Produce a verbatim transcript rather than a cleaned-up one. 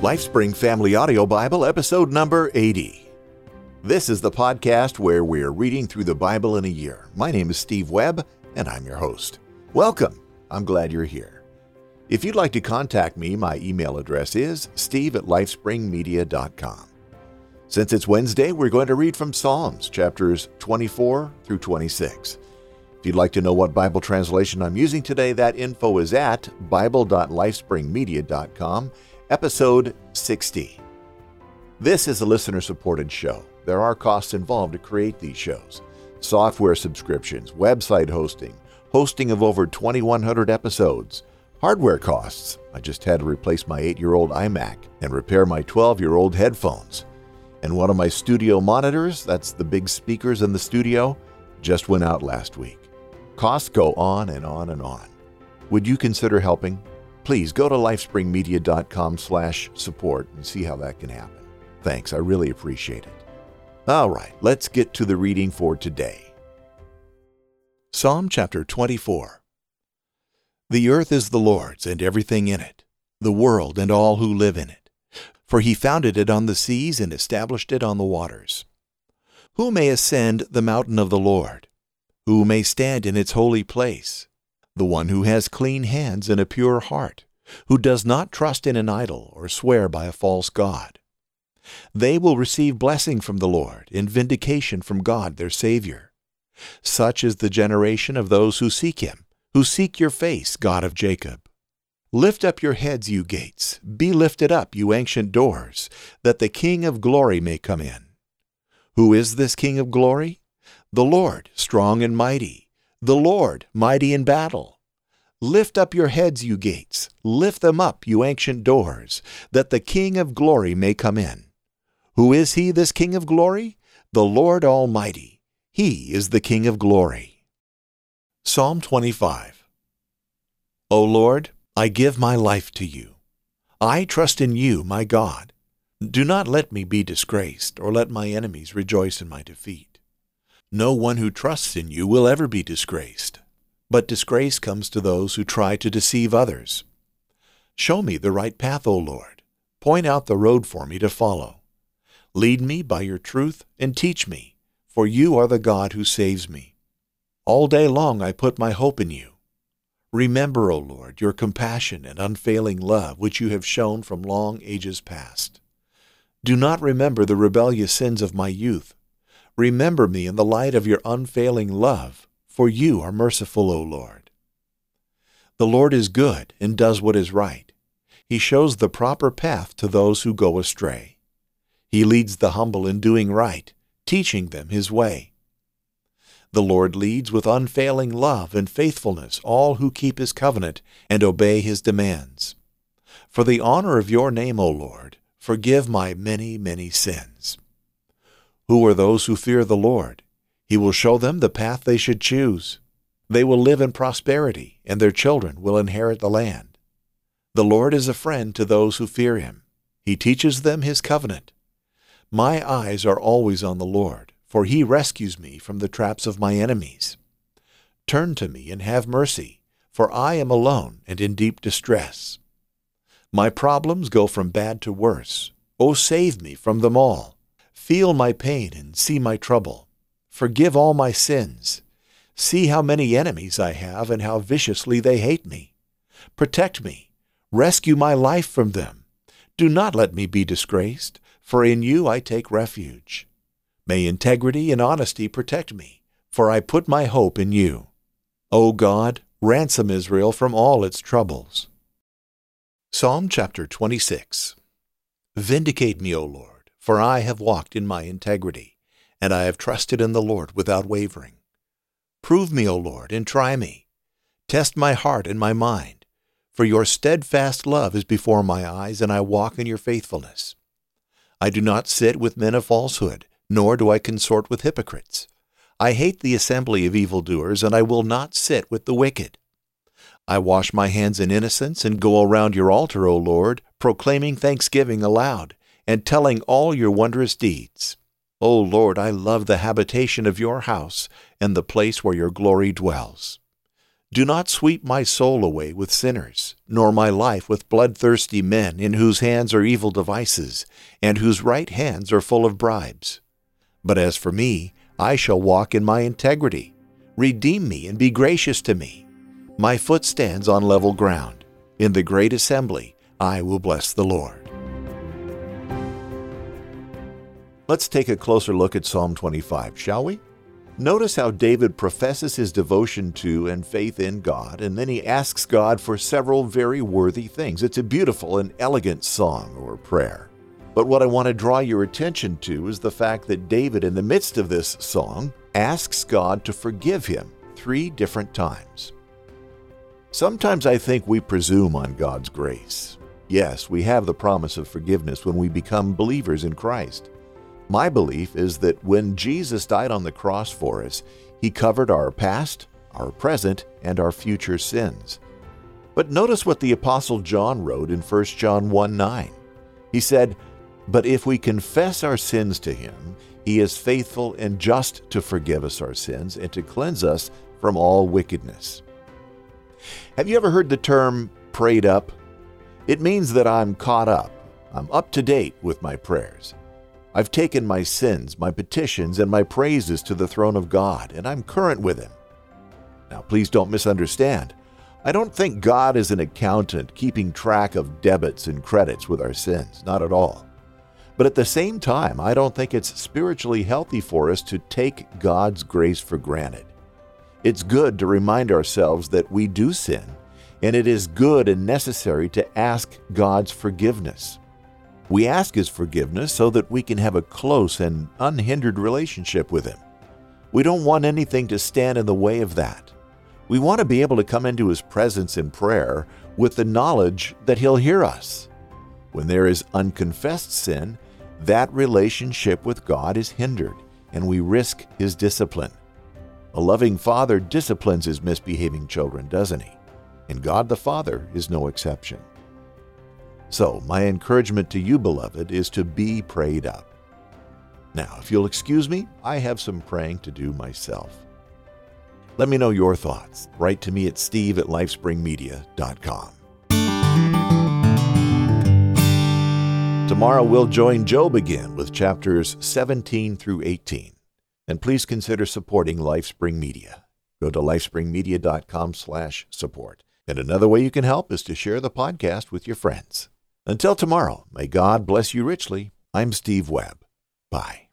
LifeSpring Family Audio Bible, episode number eighty. This is the podcast where we're reading through the Bible in a year. My name is Steve Webb, and I'm your host. Welcome. I'm glad you're here. If you'd like to contact me, my email address is steve at lifespring media dot com. Since it's Wednesday, we're going to read from Psalms, chapters twenty-four through twenty-six. If you'd like to know what Bible translation I'm using today, that info is at bible dot lifespring media dot com. Episode sixty. This is a listener-supported show. There are costs involved to create these shows. Software subscriptions, website hosting, hosting of over twenty-one hundred episodes, hardware costs. I just had to replace my eight-year-old iMac and repair my twelve-year-old headphones. And one of my studio monitors, that's the big speakers in the studio, just went out last week. Costs go on and on and on. Would you consider helping? Please go to lifespring media dot com slash support and see how that can happen. Thanks, I really appreciate it. All right, let's get to the reading for today. Psalm chapter twenty-four. The earth is the Lord's and everything in it, the world and all who live in it. For he founded it on the seas and established it on the waters. Who may ascend the mountain of the Lord? Who may stand in its holy place? The one who has clean hands and a pure heart, who does not trust in an idol or swear by a false god. They will receive blessing from the Lord and vindication from God their Savior. Such is the generation of those who seek him, who seek your face, God of Jacob. Lift up your heads, you gates, be lifted up, you ancient doors, that the King of glory may come in. Who is this King of glory? The Lord, strong and mighty. The Lord, mighty in battle. Lift up your heads, you gates, lift them up, you ancient doors, that the King of glory may come in. Who is he, this King of glory? The Lord Almighty. He is the King of glory. Psalm twenty-five. O Lord, I give my life to you. I trust in you, my God. Do not let me be disgraced, or let my enemies rejoice in my defeat. No one who trusts in you will ever be disgraced, but disgrace comes to those who try to deceive others. Show me the right path, O Lord. Point out the road for me to follow. Lead me by your truth and teach me, for you are the God who saves me. All day long I put my hope in you. Remember, O Lord, your compassion and unfailing love which you have shown from long ages past. Do not remember the rebellious sins of my youth. Remember me in the light of your unfailing love, for you are merciful, O Lord. The Lord is good and does what is right. He shows the proper path to those who go astray. He leads the humble in doing right, teaching them his way. The Lord leads with unfailing love and faithfulness all who keep his covenant and obey his demands. For the honor of your name, O Lord, forgive my many, many sins. Who are those who fear the Lord? He will show them the path they should choose. They will live in prosperity, and their children will inherit the land. The Lord is a friend to those who fear him. He teaches them his covenant. My eyes are always on the Lord, for he rescues me from the traps of my enemies. Turn to me and have mercy, for I am alone and in deep distress. My problems go from bad to worse. Oh, save me from them all. Feel my pain and see my trouble. Forgive all my sins. See how many enemies I have and how viciously they hate me. Protect me. Rescue my life from them. Do not let me be disgraced, for in you I take refuge. May integrity and honesty protect me, for I put my hope in you. O God, ransom Israel from all its troubles. Psalm chapter twenty-six. Vindicate me, O Lord. For I have walked in my integrity, and I have trusted in the Lord without wavering. Prove me, O Lord, and try me. Test my heart and my mind, for your steadfast love is before my eyes, and I walk in your faithfulness. I do not sit with men of falsehood, nor do I consort with hypocrites. I hate the assembly of evildoers, and I will not sit with the wicked. I wash my hands in innocence and go around your altar, O Lord, proclaiming thanksgiving aloud, and telling all your wondrous deeds. O Lord, I love the habitation of your house and the place where your glory dwells. Do not sweep my soul away with sinners, nor my life with bloodthirsty men in whose hands are evil devices, and whose right hands are full of bribes. But as for me, I shall walk in my integrity. Redeem me and be gracious to me. My foot stands on level ground. In the great assembly, I will bless the Lord. Let's take a closer look at Psalm twenty-five, shall we? Notice how David professes his devotion to and faith in God, and then he asks God for several very worthy things. It's a beautiful and elegant song or prayer. But what I want to draw your attention to is the fact that David, in the midst of this song, asks God to forgive him three different times. Sometimes I think we presume on God's grace. Yes, we have the promise of forgiveness when we become believers in Christ. My belief is that when Jesus died on the cross for us, he covered our past, our present, and our future sins. But notice what the Apostle John wrote in First John one nine. He said, "But if we confess our sins to him, he is faithful and just to forgive us our sins and to cleanse us from all wickedness." Have you ever heard the term prayed up? It means that I'm caught up. I'm up to date with my prayers. I've taken my sins, my petitions, and my praises to the throne of God, and I'm current with him. Now, please don't misunderstand. I don't think God is an accountant keeping track of debits and credits with our sins, not at all. But at the same time, I don't think it's spiritually healthy for us to take God's grace for granted. It's good to remind ourselves that we do sin, and it is good and necessary to ask God's forgiveness. We ask his forgiveness so that we can have a close and unhindered relationship with him. We don't want anything to stand in the way of that. We want to be able to come into his presence in prayer with the knowledge that he'll hear us. When there is unconfessed sin, that relationship with God is hindered, and we risk his discipline. A loving father disciplines his misbehaving children, doesn't he? And God the Father is no exception. So, my encouragement to you, beloved, is to be prayed up. Now, if you'll excuse me, I have some praying to do myself. Let me know your thoughts. Write to me at steve at lifespring media dot com. Tomorrow we'll join Job again with chapters seventeen through eighteen. And please consider supporting LifeSpring Media. Go to lifespring media dot com slash support. And another way you can help is to share the podcast with your friends. Until tomorrow, may God bless you richly. I'm Steve Webb. Bye.